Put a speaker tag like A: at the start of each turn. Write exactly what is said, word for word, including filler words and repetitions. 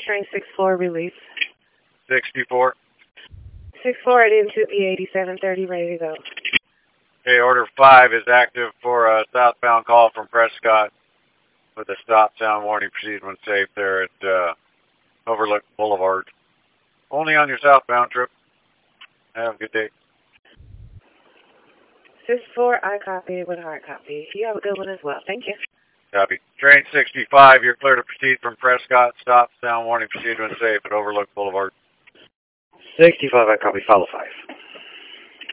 A: train six four, release.
B: sixty-four.
A: six four, it into E eighty-seven thirty, ready to go.
B: Okay, order five is active for a southbound call from Prescott with a stop sound warning. Proceed when safe there at uh, Overlook Boulevard. Only on your southbound trip. Have a good day.
A: six four, I copy with hard copy. You have a good one as well. Thank you.
B: Copy. Train sixty-five, you're clear to proceed from Prescott. Stop sound warning. Proceed when safe at Overlook Boulevard.
C: sixty-five, I copy. Follow five.